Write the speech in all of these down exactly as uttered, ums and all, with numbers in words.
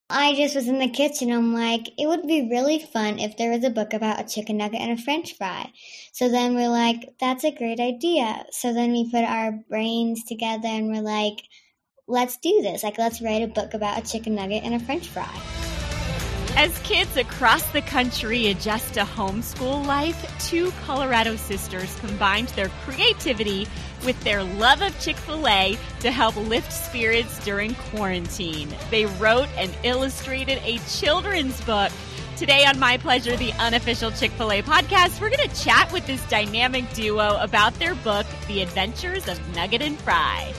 I just was in the kitchen. I'm like, it would be really fun if there was a book about a chicken nugget and a French fry. So then we're like, that's a great idea. So then we put our brains together and we're like, let's do this. Like, let's write a book about a chicken nugget and a French fry. As kids across the country adjust to homeschool life, two Colorado sisters combined their creativity with their love of Chick-fil-A to help lift spirits during quarantine. They wrote and illustrated a children's book. Today on My Pleasure, the unofficial Chick-fil-A podcast, we're going to chat with this dynamic duo about their book, The Adventures of Nugget and Fry.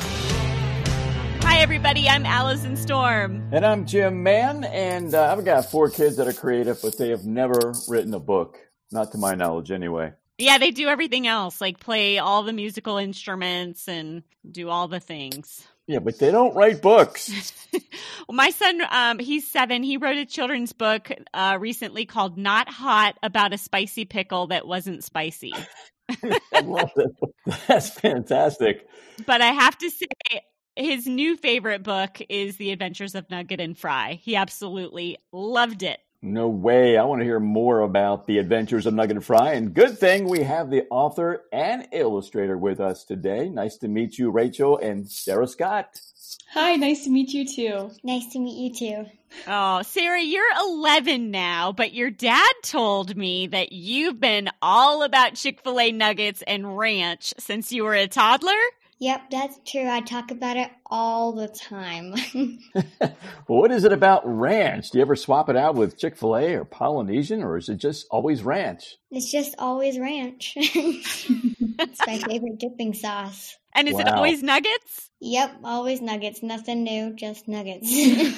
Hi, everybody. I'm Allison Storm. And I'm Jim Mann, and uh, I've got four kids that are creative, but they have never written a book. Not to my knowledge, anyway. Yeah, they do everything else, like play all the musical instruments and do all the things. Yeah, but they don't write books. Well, my son, um, he's seven. He wrote a children's book uh, recently called Not Hot, about a spicy pickle that wasn't spicy. I love that. That's fantastic. But I have to say, his new favorite book is The Adventures of Nugget and Fry. He absolutely loved it. No way. I want to hear more about The Adventures of Nugget and Fry. And good thing we have the author and illustrator with us today. Nice to meet you, Rachel and Sarah Scott. Hi, nice to meet you too. Nice to meet you too. Oh, Sarah, you're eleven now, but your dad told me that you've been all about Chick-fil-A nuggets and ranch since you were a toddler. Yep, that's true. I talk about it all the time. Well, what is it about ranch? Do you ever swap it out with Chick-fil-A or Polynesian, or is it just always ranch? It's just always ranch. It's my favorite dipping sauce. And is Wow. it always nuggets? Yep, always nuggets. Nothing new, just nuggets.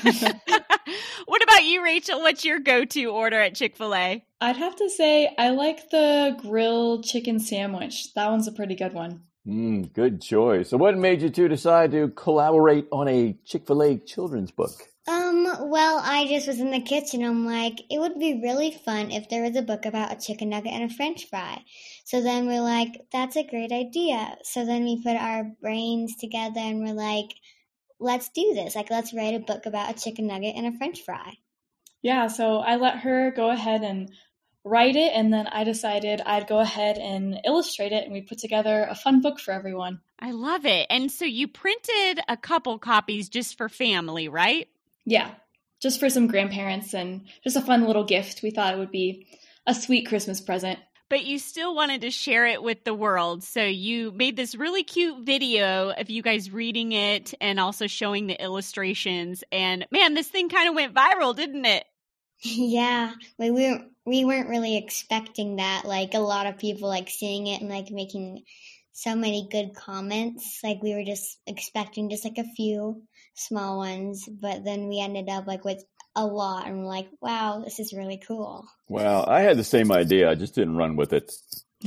What about you, Rachel? What's your go-to order at Chick-fil-A? I'd have to say I like the grilled chicken sandwich. That one's a pretty good one. Mm, good choice. So what made you two decide to collaborate on a Chick-fil-A children's book? Um, well, I just was in the kitchen. I'm like, it would be really fun if there was a book about a chicken nugget and a French fry. So then we're like, that's a great idea. So then we put our brains together and we're like, let's do this. Like, let's write a book about a chicken nugget and a French fry. Yeah, so I let her go ahead and write it, and then I decided I'd go ahead and illustrate it, and we put together a fun book for everyone. I love it. And so you printed a couple copies just for family, right? Yeah, just for some grandparents and just a fun little gift. We thought it would be a sweet Christmas present. But you still wanted to share it with the world. So you made this really cute video of you guys reading it and also showing the illustrations. And man, this thing kind of went viral, didn't it? Yeah, like we weren't, we weren't really expecting that. Like, a lot of people like seeing it and like making so many good comments. Like, we were just expecting just like a few small ones, but then we ended up like with a lot, and we're like, wow, this is really cool. Wow, I had the same idea. I just didn't run with it.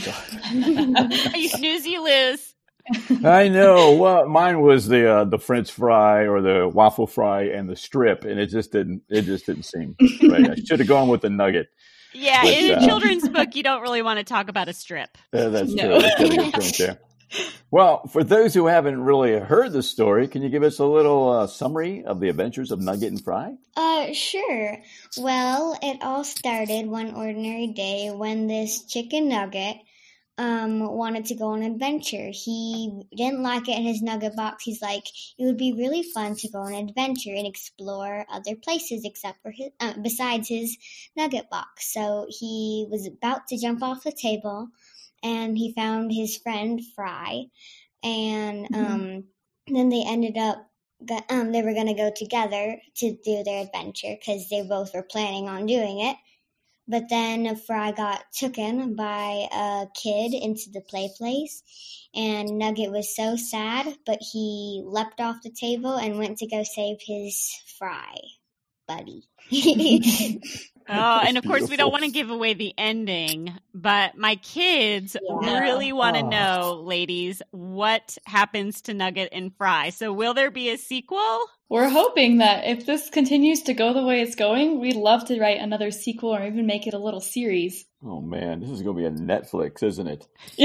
You snooze, you lose. I know. Well, mine was the uh, the French fry or the waffle fry and the strip, and it just didn't. It just didn't seem right. I should have gone with the nugget. Yeah, But, in a uh, children's book, you don't really want to talk about a strip. Uh, that's No. true. That's got a good point there. Well, for those who haven't really heard the story, can you give us a little uh, summary of the adventures of Nugget and Fry? Uh, sure. Well, it all started one ordinary day when this chicken nugget um wanted to go on an adventure. He didn't like it in his nugget box. He's like, it would be really fun to go on an adventure and explore other places except for his uh, besides his nugget box. So he was about to jump off the table, and he found his friend Fry, and um then they ended up go- um they were gonna go together to do their adventure because they both were planning on doing it. But then Fry got taken by a kid into the play place, and Nugget was so sad, but he leapt off the table and went to go save his Fry buddy. Oh, and of course, we don't want to give away the ending, but my kids yeah. really want to oh. know, ladies, what happens to Nugget and Fry. So will there be a sequel? We're hoping that if this continues to go the way it's going, we'd love to write another sequel or even make it a little series. Oh, man, this is going to be a Netflix, isn't it?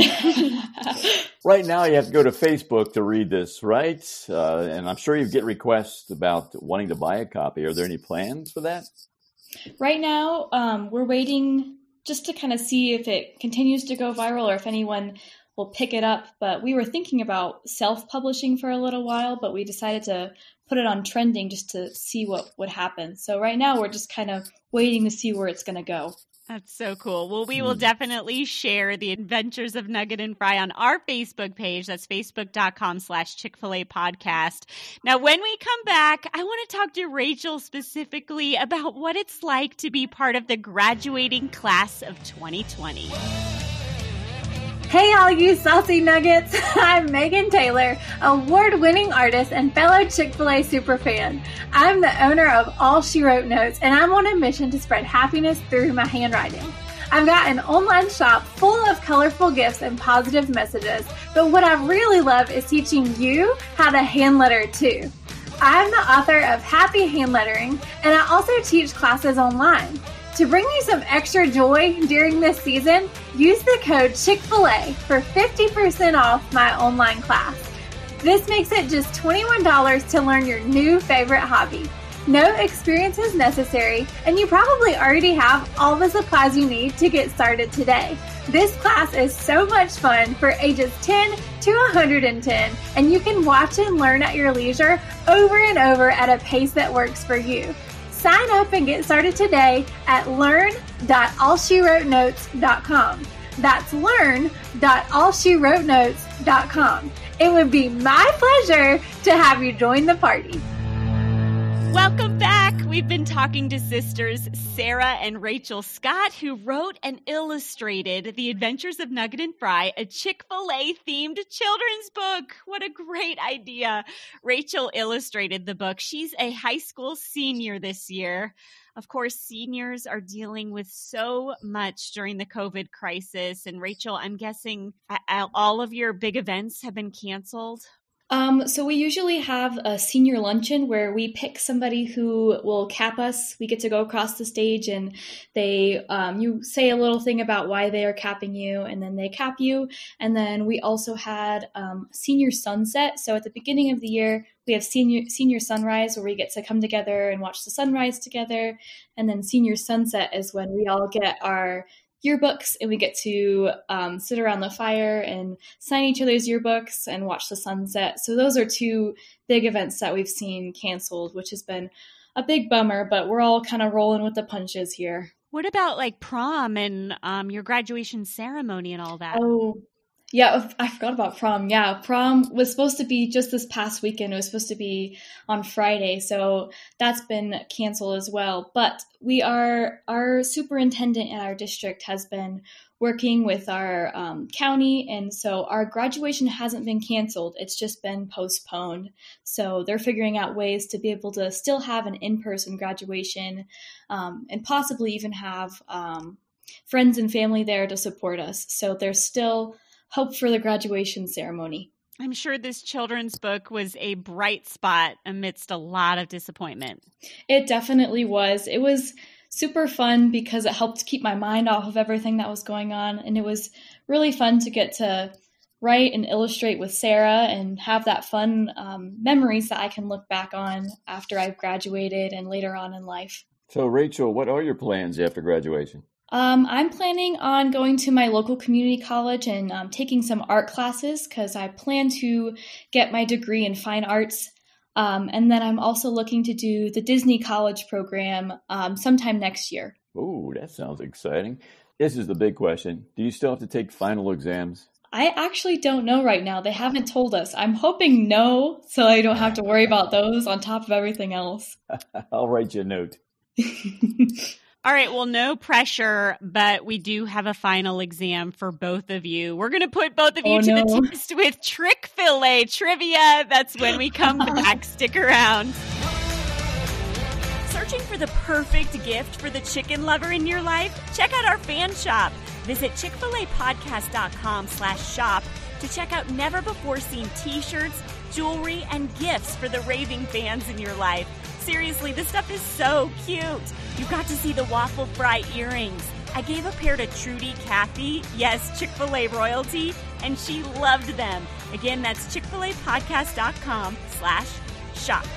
Right now, you have to go to Facebook to read this, right? Uh, and I'm sure you get requests about wanting to buy a copy. Are there any plans for that? Right now, um, we're waiting just to kind of see if it continues to go viral or if anyone will pick it up. But we were thinking about self-publishing for a little while, but we decided to put it on trending just to see what would happen. So right now, we're just kind of waiting to see where it's going to go. That's so cool. Well, we will definitely share the adventures of Nugget and Fry on our Facebook page. That's facebook.com slash Chick-fil-A podcast. Now, when we come back, I want to talk to Rachel specifically about what it's like to be part of the graduating class of twenty twenty. Hey, all you saucy nuggets. I'm Megan Taylor, award-winning artist and fellow Chick-fil-A superfan. I'm the owner of All She Wrote Notes, and I'm on a mission to spread happiness through my handwriting. I've got an online shop full of colorful gifts and positive messages, but what I really love is teaching you how to hand letter too. I'm the author of Happy Hand Lettering, and I also teach classes online. To bring you some extra joy during this season, use the code Chick-fil-A for fifty percent off my online class. This makes it just twenty-one dollars to learn your new favorite hobby. No experience is necessary, and you probably already have all the supplies you need to get started today. This class is so much fun for ages ten to one hundred ten, and you can watch and learn at your leisure over and over at a pace that works for you. Sign up and get started today at learn dot all she wrote notes dot com. That's learn dot all she wrote notes dot com. It would be my pleasure to have you join the party. Welcome back. We've been talking to sisters Sarah and Rachel Scott, who wrote and illustrated The Adventures of Nugget and Fry, a Chick-fil-A themed children's book. What a great idea. Rachel illustrated the book. She's a high school senior this year. Of course, seniors are dealing with so much during the COVID crisis. And Rachel, I'm guessing all of your big events have been canceled. Um, so we usually have a senior luncheon where we pick somebody who will cap us. We get to go across the stage and they, um, you say a little thing about why they are capping you, and then they cap you. And then we also had um, senior sunset. So at the beginning of the year, we have senior senior sunrise where we get to come together and watch the sunrise together. And then senior sunset is when we all get our yearbooks and we get to um, sit around the fire and sign each other's yearbooks and watch the sunset. So those are two big events that we've seen canceled, which has been a big bummer, but we're all kind of rolling with the punches here. What about like prom and um, your graduation ceremony and all that? Oh, yeah, I forgot about prom. Yeah, prom was supposed to be just this past weekend. It was supposed to be on Friday, so that's been canceled as well. But we are, our superintendent in our district has been working with our um, county, and so our graduation hasn't been canceled. It's just been postponed. So they're figuring out ways to be able to still have an in-person graduation um, and possibly even have um, friends and family there to support us. So there's still hope for the graduation ceremony. I'm sure this children's book was a bright spot amidst a lot of disappointment. It definitely was. It was super fun because it helped keep my mind off of everything that was going on. And it was really fun to get to write and illustrate with Sarah and have that fun um, memories that I can look back on after I've graduated and later on in life. So, Rachel, what are your plans after graduation? Um, I'm planning on going to my local community college and um, taking some art classes because I plan to get my degree in fine arts. Um, and then I'm also looking to do the Disney College program um, sometime next year. Oh, that sounds exciting. This is the big question. Do you still have to take final exams? I actually don't know right now. They haven't told us. I'm hoping no, so I don't have to worry about those on top of everything else. I'll write you a note. All right, well, no pressure, but we do have a final exam for both of you. We're going to put both of you oh, to no. the test with Chick-fil-A trivia. That's when we come back. Stick around. Searching Searching for the perfect gift for the chicken lover in your life? Check out our fan shop. Visit Chick Fil A Podcast dot com slash shop to check out never-before-seen t-shirts, jewelry, and gifts for the raving fans in your life. Seriously, this stuff is so cute. You got to see the waffle fry earrings. I gave a pair to Trudy Cathy, yes, Chick Fil A royalty, and she loved them. Again, that's Chick Fil A Podcast dot com slash shop.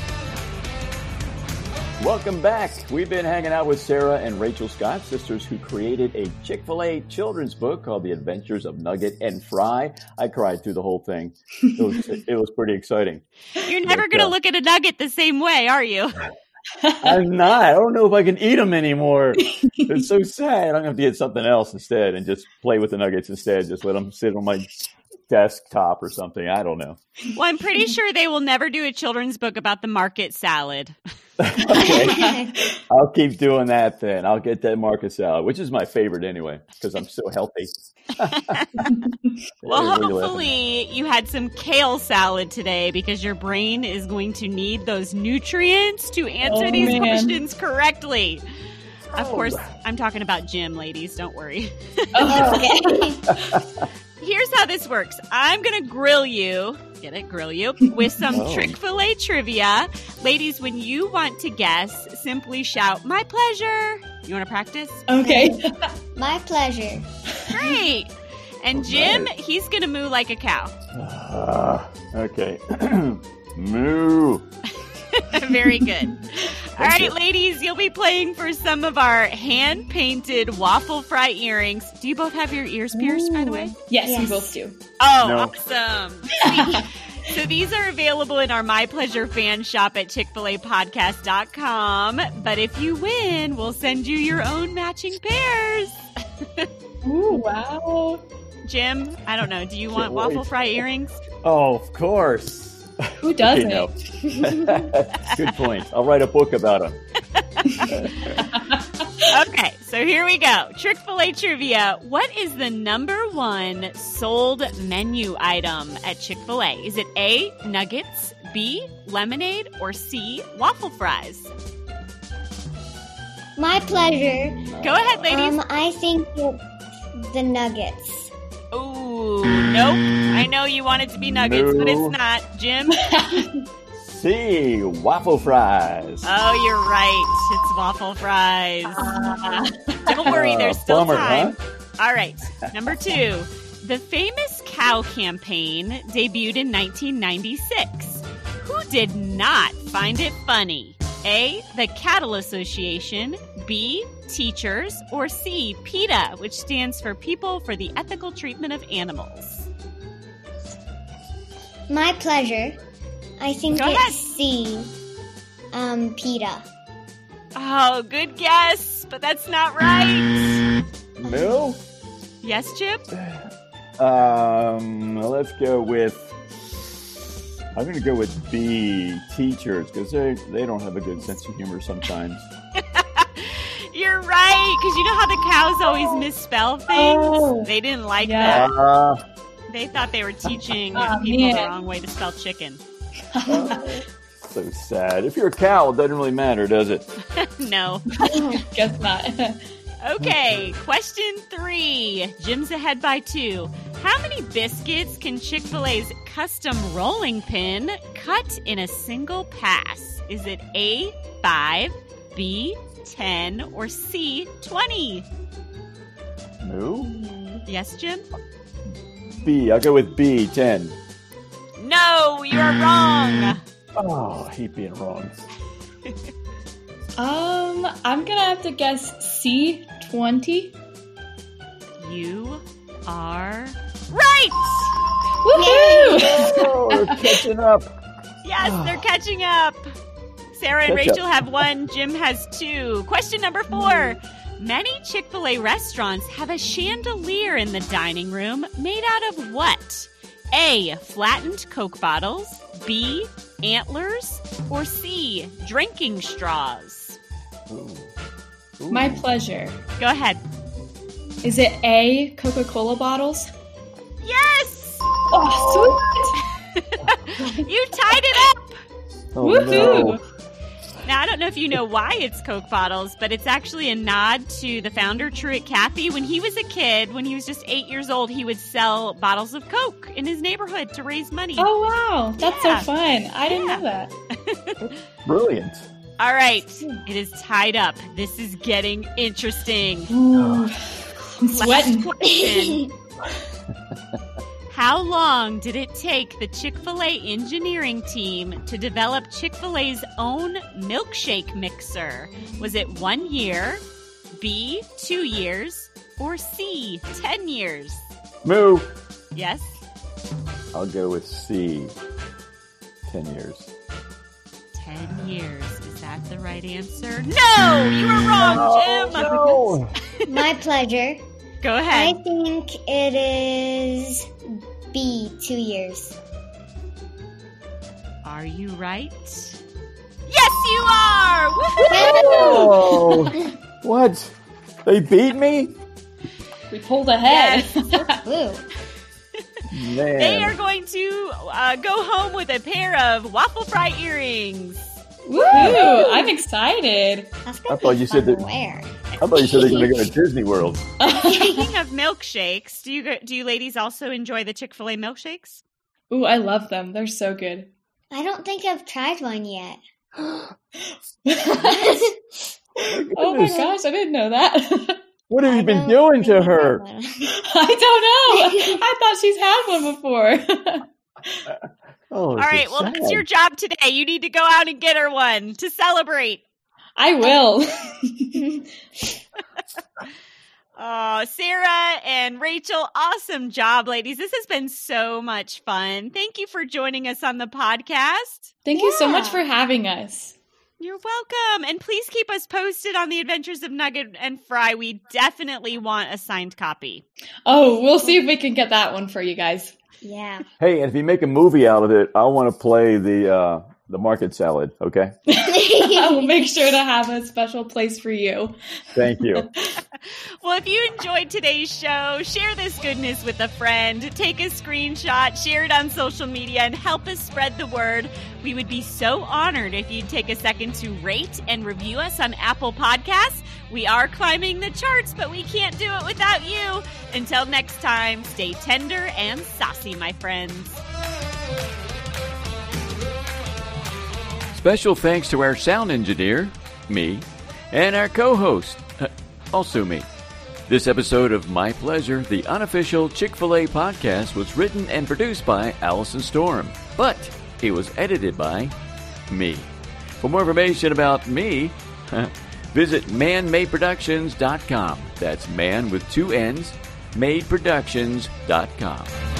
Welcome back. We've been hanging out with Sarah and Rachel Scott, sisters who created a Chick-fil-A children's book called The Adventures of Nugget and Fry. I cried through the whole thing. It was, it was pretty exciting. You're never going to uh, look at a nugget the same way, are you? I'm not. I don't know if I can eat them anymore. It's so sad. I'm going to have to get something else instead and just play with the nuggets instead. Just let them sit on my desktop or something. I don't know. Well, I'm pretty sure they will never do a children's book about the market salad. Okay. I'll keep doing that then. I'll get that market salad, which is my favorite anyway, because I'm so healthy. Well, hopefully you had some kale salad today because your brain is going to need those nutrients to answer Oh, these man. questions correctly. Of Oh. course, I'm talking about Jim, ladies. Don't worry. Okay. Here's how this works. I'm going to grill you, get it, grill you, with some Oh. Chick-fil-A trivia. Ladies, when you want to guess, simply shout, "My pleasure." You want to practice? Okay. My pleasure. Great. And Jim, right. he's going to moo like a cow. Uh, okay. Moo. Very good. All right, you. ladies, you'll be playing for some of our hand-painted waffle fry earrings. Do you both have your ears pierced, by the way? Yes, we Yes. both do. Oh, No. awesome. Sweet. So these are available in our My Pleasure fan shop at Chick Fil A Podcast dot com. But if you win, we'll send you your own matching pairs. Ooh, wow. Jim, I don't know. Do you want Can't waffle wait. fry earrings? Oh, of course. Who Okay, doesn't? no. Good point. I'll write a book about them. Okay, so here we go. Chick Fil A trivia. What is the number one sold menu item at Chick Fil A? Is it A, nuggets, B, lemonade, or C, waffle fries? My pleasure. Go ahead, ladies. Um, I think it's the nuggets. Ooh, nope. I know you want it to be nuggets, but No. it's not. Jim? C, waffle fries. Oh, you're right. It's waffle fries. Don't worry, Uh, there's still bummer, time. huh? All right, number two. The famous cow campaign debuted in nineteen ninety-six. Who did not find it funny? A, the Cattle Association, B, teachers, or C, PETA, which stands for People for the Ethical Treatment of Animals. My pleasure. I think Go it's ahead. C. Um, PETA. Oh, good guess, but that's not right. Moo? Yes, Jim? Um, let's go with. I'm going to go with B, teachers, because they they don't have a good sense of humor sometimes. You're right, because you know how the cows always misspell things? Oh. They didn't like Yeah. that. Uh, They thought they were teaching Oh, people the man. wrong way to spell chicken. so sad. If you're a cow, it doesn't really matter, does it? No. Guess not. Okay, question three. Jim's ahead by two. How many biscuits can Chick-fil-A's custom rolling pin cut in a single pass? Is it A, five, B, ten, or C, twenty? Moo? Yes, Jim? B. I'll go with B, ten. No, you are wrong. Oh, I hate being wrong. Um, I'm gonna have to guess C, twenty. You are right. Woohoo! Oh, we're catching up. Yes, they're catching up. Sarah and Catch Rachel up. have one. Jim has two. Question number four. Many Chick-fil-A restaurants have a chandelier in the dining room made out of what? A, flattened Coke bottles, B, antlers, or C, drinking straws? Ooh. Ooh. My pleasure. Go ahead. Is it A, Coca-Cola bottles? Yes! Oh, sweet! You tied it up! Oh, Woohoo! no. Now, I don't know if you know why it's Coke bottles, but it's actually a nod to the founder, Truett Cathy. When he was a kid, when he was just eight years old, he would sell bottles of Coke in his neighborhood to raise money. Oh, wow. That's Yeah. so fun. I didn't Yeah. know that. Brilliant. All right. It is tied up. This is getting interesting. Ooh, I'm Last sweating. question. How long did it take the Chick-fil-A engineering team to develop Chick-fil-A's own milkshake mixer? Was it one year, B, two years, or C, ten years? Moo. Yes? I'll go with C. Ten years. Ten years. Is that the right answer? No! You were wrong, Jim! Oh, no. My pleasure. Go I ahead. think it is B, two years. Are you right? Yes, you are! Woohoo! Oh, what? They beat me? We pulled ahead. Woo. Man. They are going to uh, go home with a pair of waffle fry earrings. Woohoo! I'm excited. That's gonna I thought be you said fun that- to wear. I thought you said they're going to go to Disney World. Speaking of milkshakes, do you go, do you ladies also enjoy the Chick-fil-A milkshakes? Ooh, I love them. They're so good. I don't think I've tried one yet. Oh my gosh, I didn't know that. What have you I been don't doing think to I've her? had one. I don't know. I thought she's had one before. Oh, All right, well, that's your job today. You need to go out and get her one to celebrate. I will. Oh, Sarah and Rachel, awesome job, ladies. This has been so much fun. Thank you for joining us on the podcast. Thank you so much Yeah. for having us. You're welcome. And please keep us posted on the adventures of Nugget and Fry. We definitely want a signed copy. Oh, we'll see if we can get that one for you guys. Yeah. Hey, and if you make a movie out of it, I want to play the uh, the market salad. Okay. I will make sure to have a special place for you. Thank you. Well, if you enjoyed today's show, share this goodness with a friend. Take a screenshot, share it on social media, and help us spread the word. We would be so honored if you'd take a second to rate and review us on Apple Podcasts. We are climbing the charts, but we can't do it without you. Until next time, stay tender and saucy, my friends. Special thanks to our sound engineer, me, and our co-host, also me. This episode of My Pleasure, the unofficial Chick-fil-A podcast, was written and produced by Allison Storm, but it was edited by me. For more information about me, visit man made productions dot com. That's man with two N's, made productions dot com.